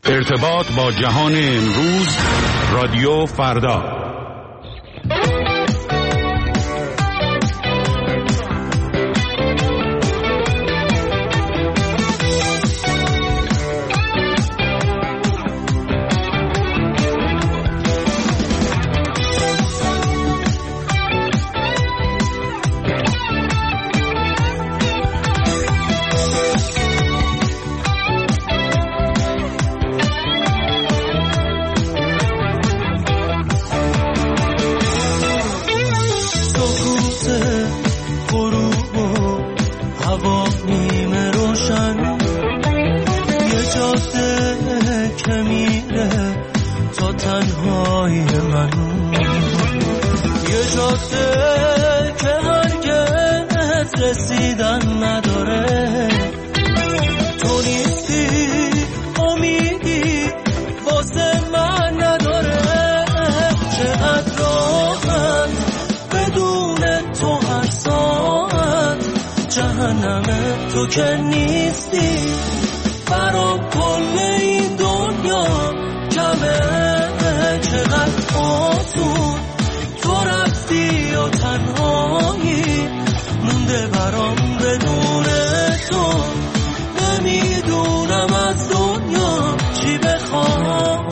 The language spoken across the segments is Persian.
ارتباط با جهان امروز، رادیو فردا. تو که نیستی برام کل این دنیا کمه، چقدر آسون تو رفتی و تنهایی مونده برام بدون تو، نمیدونم از دنیا چی بخوام.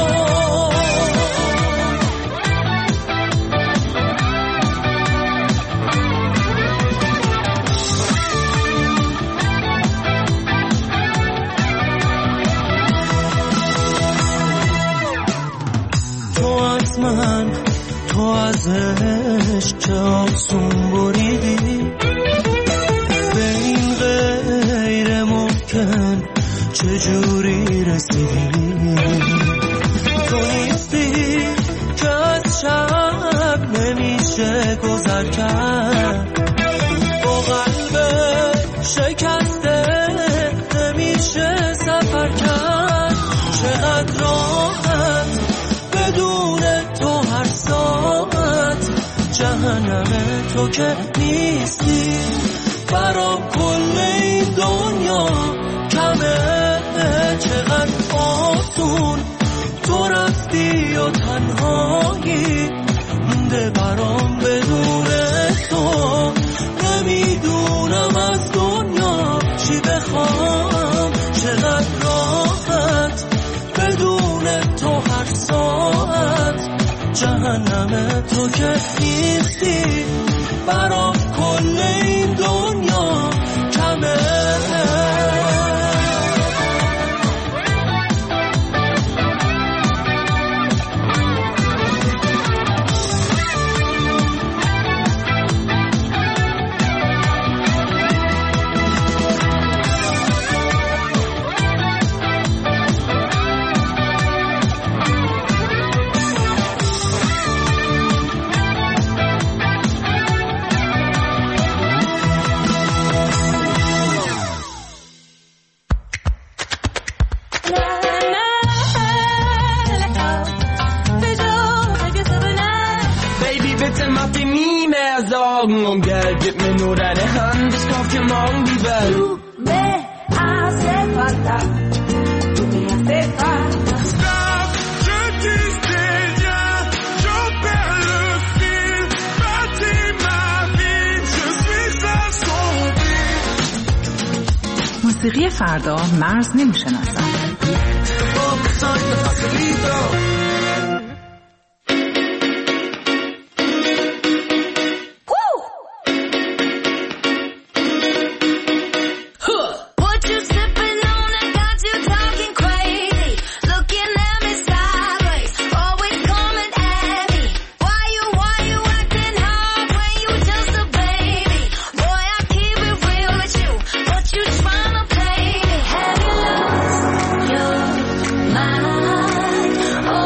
تو از عشق چه آسون بریدی، به این غیر ممکن چجوری رسیدی. تو نیستی که از شب نمیشه گذر کرد، با قلب شکسته نمیشه سفر کرد. چقدر راحت بدون تو هر ساعت، جهنم تو که نیستی برام کل این دنیا کمه، چقدر آسون تو رفتی و تنهایی مونده برام بدون تو، نمیدونم از دنیا چی بخوام. چقدر راحت بدون تو هر ساعت، جهنم تو که نیستی برام کل این دنیا کمه. Um Geld, gib mir nur deine Hand, ich kauf dir morgen die Welt. Du me hace falta, tu me hace falta. Stop, je dis rien, je perds le fil, bâtis ma vie, je suis assombri. موسیقی فردا مرز نمیشناسد. Oh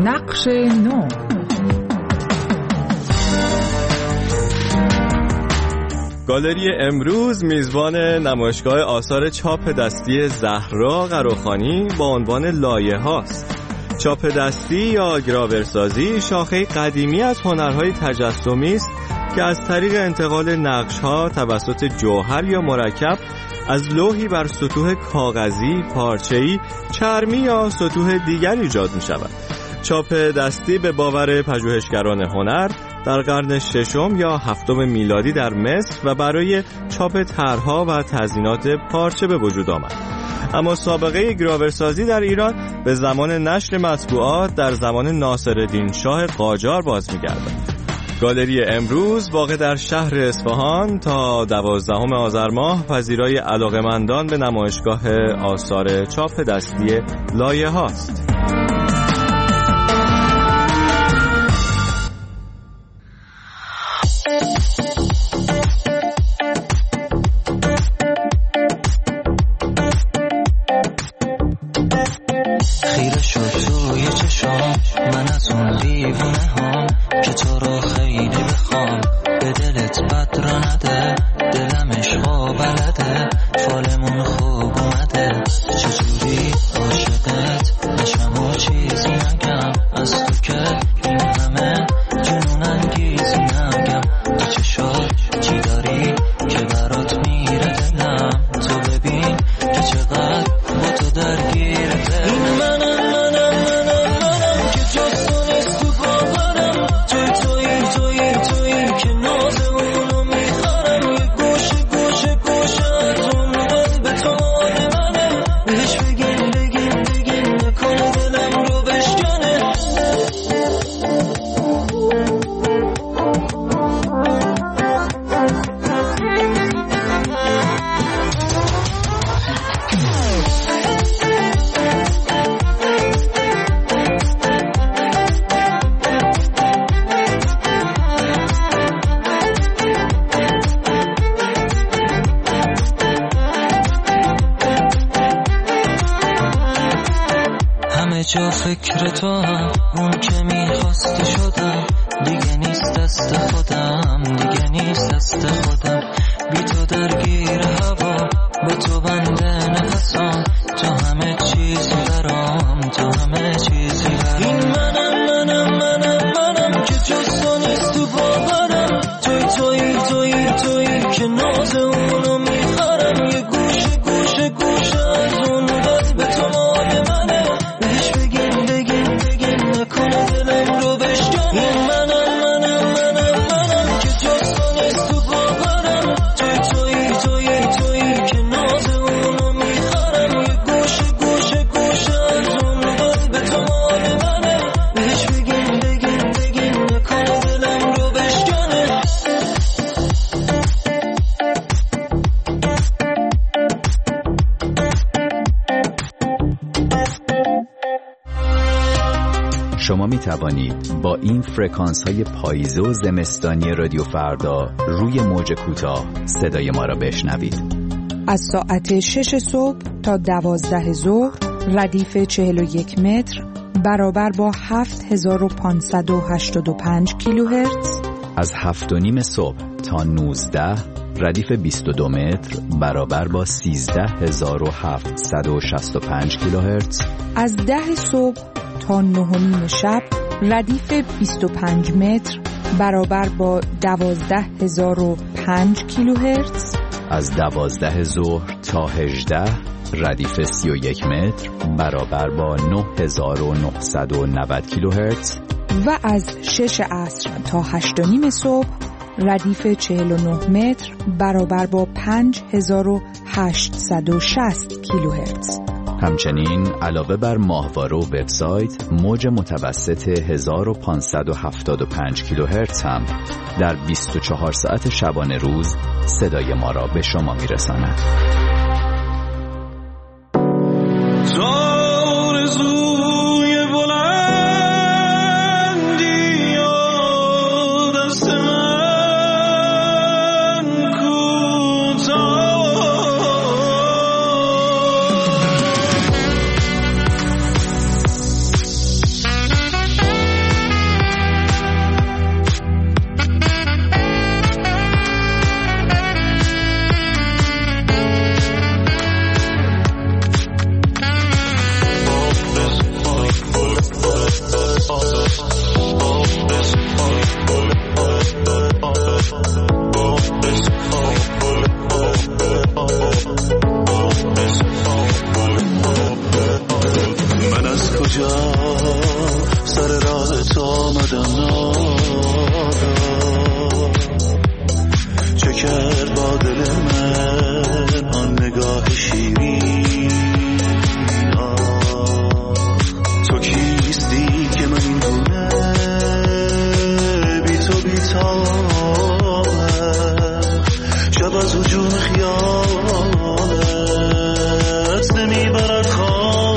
نقش نو. گالری امروز میزبان نمایشگاه آثار چاپ دستی زهرا قراخانی با عنوان لایه هاست. چاپ دستی یا گراورسازی شاخه قدیمی از هنرهای تجسمی است که از طریق انتقال نقش‌ها توسط جوهر یا مرکب از لوحی بر سطوح کاغذی، پارچه‌ای، چرمی یا سطوح دیگر ایجاد می‌شود. چاپ دستی به باور پژوهشگران هنر در قرن ششم یا هفتم میلادی در مصر و برای چاپ طرح‌ها و تزیینات پارچه به وجود آمد. اما سابقه گراورسازی در ایران به زمان نشر مطبوعات در زمان ناصرالدین شاه قاجار باز می‌گردد. گالری امروز واقع در شهر اصفهان تا 12 آذر ماه پذیرای علاقه‌مندان به نمایشگاه آثار چاپ دستی لایه هاست. خیره شد توی چشام من از اون دیوونه ها که تو رو خیلی بخوام، به دلت بد را نده، دلم عشقا بلده، فالمون خوب اومده، چجوری عاشقت نشم و چیزی نگم، از تو که این همه جنون انگیزی نگم، تو چشات چی داری که برات میره دلم، تو ببین که چقدر با تو درگیره دلم. این منم که جز تو نیست تو باورم، توی که ناز اونو میخرم، یه گوشه از اون دل به تو مال منه، بهش بگین نکنه دلم رو بشکنه. همه جا فکر تو هم، اون که میخواستی شدم، دیگه نیست دست خودم، بی تو درگیر هوا، با تو بنده نفسام، تو همه چیزی برام، این منم که جز تو نیست تو باورم، توی که ناز اونو میخرم، یه گوشه از اون دل به تو مال منه، بهش بگین نکنه دلم رو بشکنه. این منم که جز تو نیست تو باورم، توی که ناز اونو میخرم، یه گوشه از اون دل به تو مال منه، بهش بگین نکنه دلم رو بشکنه. شما می توانید با این فرکانس های پاییزه و زمستانی رادیو فردا روی موج کوتاه صدای ما را بشنوید. از ساعت 6 صبح تا 12 ظهر ردیف 41 متر برابر با 7585 کیلوهرتز. از 7:30 صبح تا 19 ردیف 22 متر برابر با 13765 کیلوهرتز. از 10 صبح تا 9 شب ردیف 25 متر برابر با 12005 کیلوهرتز. از 12 ظهر تا 18 ردیف 31 متر برابر با 9990 کیلوهرتز. و از 6 عصر تا 8:30 صبح ردیف 49 متر برابر با 5860 کیلوهرتز. همچنین علاوه بر ماهواره و وبسایت، موج متوسط 1575 کیلوهرتز هم در 24 ساعت شبانه روز صدای ما را به شما میرساند. کجا سر راه تو آمدم ناگاه، چه کرد با دل من آن نگاه شیرین؟ تو کیستی که من این گونه بی تو بی تابم، شب از هجوم خیالت نمیبرد خوابم.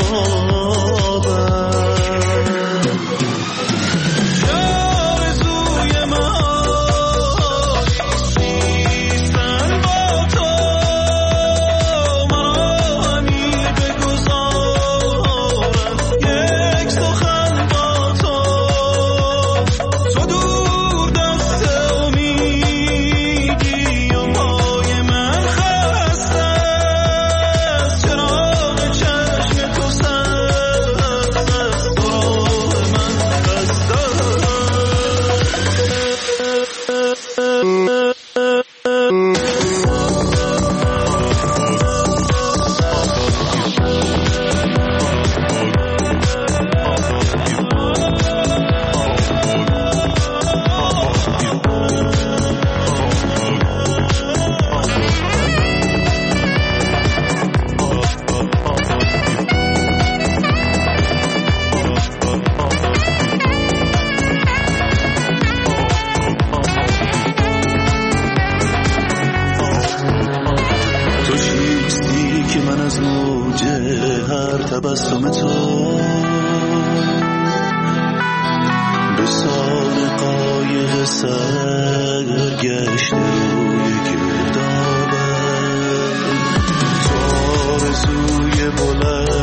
تبسم تو به سان قایق سرگشت روی گردابه، تو آرزوی بلند